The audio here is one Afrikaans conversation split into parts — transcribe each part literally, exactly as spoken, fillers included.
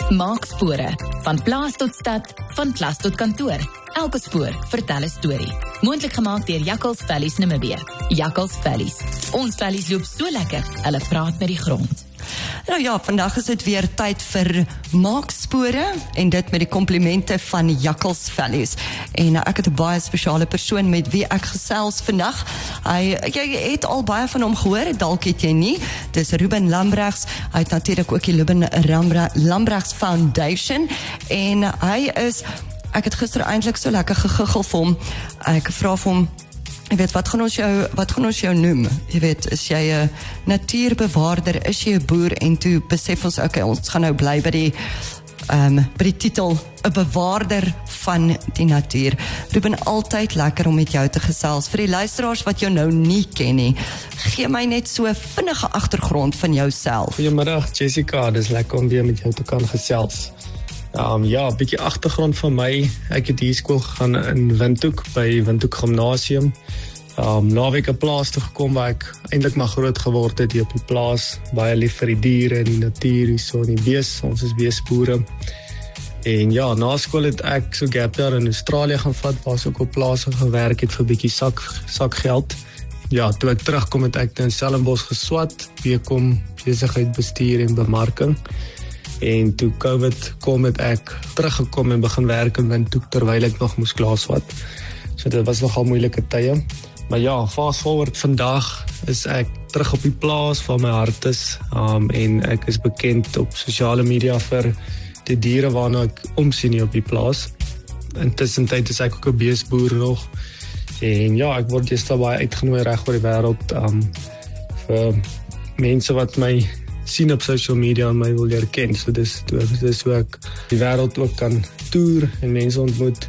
Maak spore, van plaas tot stad, van klas tot kantoor. Elke spoor vertel 'n storie. Moontlik gemaak deur Jakkals Valleys Namibië. Jakkals Valleys. Ons valleys loop so lekker, hulle praat met die grond. Nou ja, vandag is dit weer tyd vir maakspore en dit met die komplimente van Jakkals Valleys. En nou, ek het 'n baie spesiale persoon met wie ek gesels vandag. Hy, jy het al baie van hom gehoor, dalk het jy nie. Dis Ruben Lambrechts. Hy het natuurlik ook die Ruben Lambrechts Foundation en hy is, ek het gister eintlik so lekker gegiggel vir hom. Ek vra vir hom, jy weet, wat gaan ons jou, wat gaan ons jou noem? Jy weet, is jy 'n natuurbewaarder, is jy 'n boer? En toe besef ons, okay, ons gaan nou bly by die, um, by die titel, 'n bewaarder van die natuur. Ruben, altyd lekker om met jou te gesels. Vir die luisteraars wat jou nou nie ken nie, gee my net so 'n vinnige agtergrond van jouself. Goeiemiddag, Jessica, dis lekker om weer met jou te kan gesels. Um, ja, 'n bietjie agtergrond van my. Ek het hier skool gegaan in Windhoek, by Windhoek Gimnasium. Um, naweek 'n plaas toe gekom waar ek eintlik maar groot geword het hier op die plaas. Baie lief vir die diere en die natuur, hier so in die bees. Ons is beesboere. En ja, na skool het ek so gap jaar in Australië gaan vat, waar ek ook op plase gewerk het vir 'n bietjie sak, sakgeld. Ja, toe ek terugkom het ek in Stellenbosch geswat, B Com besigheid bestuur en bemarking. En toe COVID kom het ek teruggekom en begin werk in Windhoek terwyl ek nog moes klaaswat. So dit was nogal moeilike tye. Maar ja, fast forward vandag is ek terug op die plaas waar my hart is. Um, en ek is bekend op sosiale media vir die diere waarna ek omsien hier op die plaas. Intussen tyd is ek ook 'n beesboer nog. En ja, ek word deesdae baie uitgenooi reg oor die wêreld um, vir mense wat my sien op social media en my wil leer ken. So dis, dis hoe ek die wêreld ook kan toer en mense ontmoet.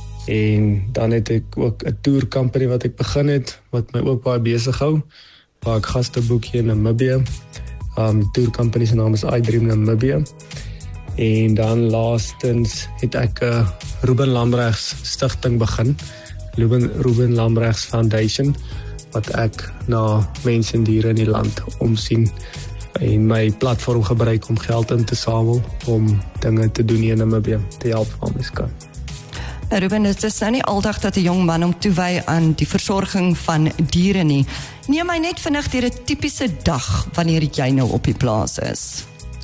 En dan het ek ook 'n tour company wat ek begin het, wat my ook baie besig hou, waar ek gaste boek hier in Namibië. Um, die tour company se naam is iDream Namibië. En dan laastens het ek 'n uh, Ruben Lambrechts stigting begin, Ruben, Ruben Lambrechts Foundation, wat ek na mense en diere in die land omsien en my platform gebruik om geld in te samel om dinge te doen hier in Namibië, te help waar mens kan. Ruben, dit is nou nie aldag dat 'n jong man om toewy aan die versorging van diere nie. Neem my net vinnig deur 'n tipiese dag wanneer jy nou op die plaas is.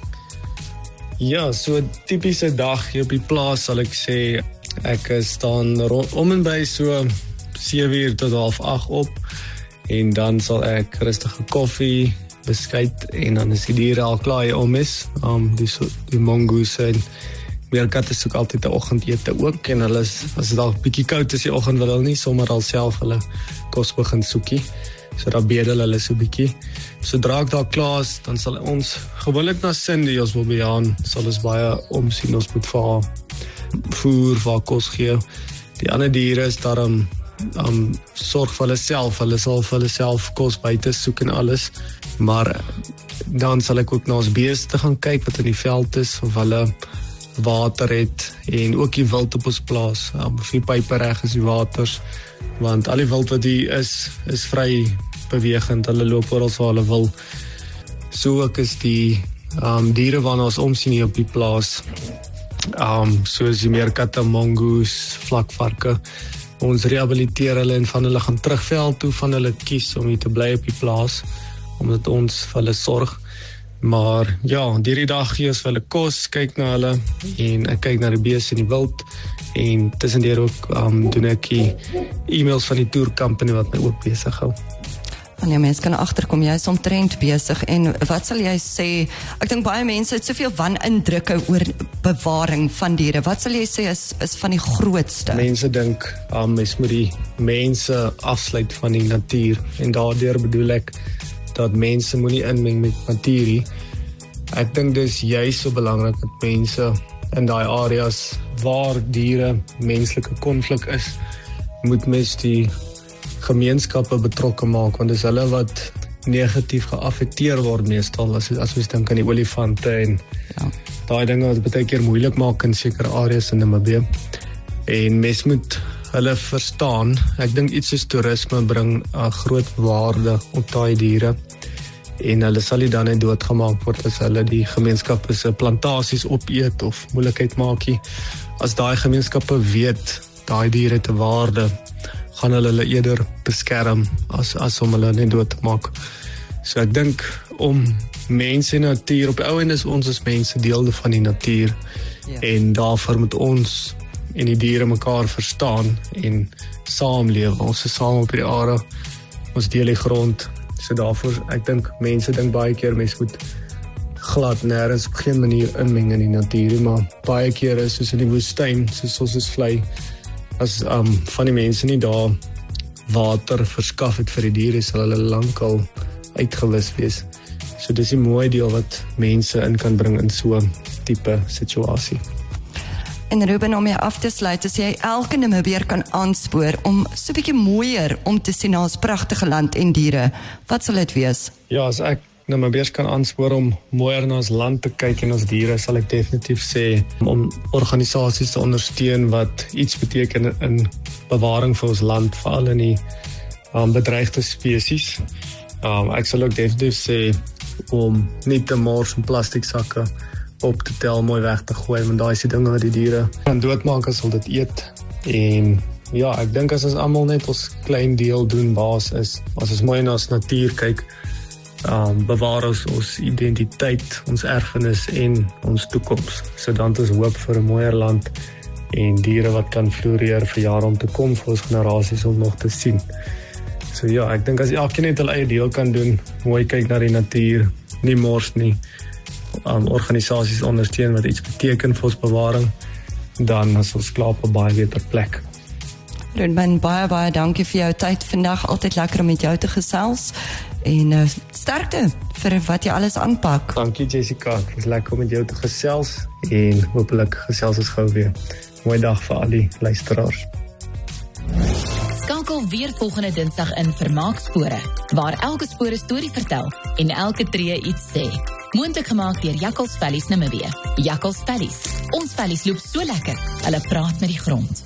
Ja, so 'n tipiese dag hier op die plaas sal ek sê, ek staan rond, om en by so sewe uur tot half agt op en dan sal ek rustige koffie, beskuit en dan is die diere al klaar hier om is. Um, die, so, die mongoose en meerkatte soek altyd 'n oggendete ook en hulle is, as dit al bietjie koud is die oggend, wil hulle nie sommer al self hulle kos begin soekie. So dan bedel hulle so bietjie. Sodra ek daar klaar is, dan sal ons gewoonlik na Cindy, ons wil bejaan, sal ons baie omsien, ons moet vir haar voer, vir haar kos gee. Die ander diere is daarom um, sorg vir hulle self, hulle sal vir hulle self kos buite soek en alles, maar dan sal ek ook na ons beeste gaan kyk wat in die veld is, of hulle water het, en ook die wild op ons plaas, um, of die pype reg is die waters, want al die wild wat hier is, is vry bewegend, hulle loop oral waar hulle wil. So ook is die um, diere waarna ons omsien hier op die plaas, um, soos die meerkatte, mongoose, vlakvarke, ons rehabiliteer hulle en van hulle gaan terug veld toe, van hulle kies om hier te bly op die plaas, omdat ons vir hulle sorg. Maar ja, hierdie dag gee ons vir hulle kos, kyk na hulle en ek kyk na die beeste en die wild en tussendeur ook um, doen ek die e-mails van die tour company wat my ook besig hou. Wanneer mens kan agterkom, jy is omtrent besig en wat sal jy sê, ek dink baie mense het soveel wanindrukke oor bewaring van diere, wat sal jy sê is, is van die grootste? Mense dink, um, mens moet die mense afsluit van die natuur en daardeur bedoel ek dat mense moenie inmeng met natuur nie. Ek dink dis juist so belangrik dat mense in daai areas waar diere menslike konflik is, moet mens die gemeenskappe betrokke maak, want dis hulle wat negatief geaffekteer word meestal, as, as ons dink aan die olifante en ja. daai dinge wat baie keer moeilik maak in sekere areas in Namibië. En mens moet hulle verstaan. Ek dink iets soos toerisme bring 'n groot waarde op daai diere en hulle sal nie dan net doodgemaak word as hulle die gemeenskappe se plantasies opeet of moeilikheid maak nie. As daai gemeenskappe weet, daai diere te waarde, gaan hulle hulle eerder beskerm as, as om hulle net dood te maak. So ek dink om mense en natuur, op die ou end is ons as mense deelde van die natuur, ja. En daarvoor moet ons en die diere mekaar verstaan en saamlewe. Ons is saam op die aarde, ons deel die grond. So daarvoor, ek dink mense dink baie keer mense moet glad nêrens op geen manier inmeng in die natuur, maar baie kere soos in die woestyn, soos ons is vlei, as um, van die mense nie daar water verskaf het vir die diere, sal hulle lankal uitgewis wees. So dis die mooi deel wat mense in kan bring in so 'n tipe situasie. En Ruben, om jy af te sluit, as jy elke Namibier kan aanspoor om so 'n bietjie mooier om te sien na ons pragtige land en diere, wat sal dit wees? Ja, as ek Namibiers kan aanspoor om mooier na ons land te kyk en ons diere, sal ek definitief sê om organisasies te ondersteun wat iets beteken in bewaring vir ons land, veral in die um, bedreigde spesies. Um, ek sal ook definitief sê om nie te mors en plastiek sakke op te tel, mooi weg te gooi, want daai is die dinge wat die diere kan doodmaak as hulle dit eet. En ja, ek dink as ons almal net ons klein deel doen, baas is, as ons mooi na ons natuur kyk, um, bewaar ons ons identiteit, ons erfenis en ons toekoms. So dan is hoop vir 'n mooier land en diere wat kan floreer vir jare om te kom, vir ons generasies om nog te sien. So ja, ek dink as elkeen net hulle eie deel kan doen, mooi kyk na die natuur, nie mors nie, um, organisasies ondersteun wat iets beteken vir ons bewaring, dan is ons klaar op 'n baie beter plek. Ruben, baie, baie dankie vir jou tyd vandag, altyd lekker om met jou te gesels, en uh, sterkte vir wat jy alles aanpak. Dankie Jessica, het was lekker om met jou te gesels, en hopelik gesels ons gou weer. Mooi dag vir al die luisteraars. Skakel weer volgende Dinsdag in Vermaakspore, waar elke spoor 'n storie vertel en elke tree iets sê. Moontlik gemaak deur Jakkals Valleys Namibië. Jakkals Valleys. Ons valleys loop so lekker, hulle praat met die grond.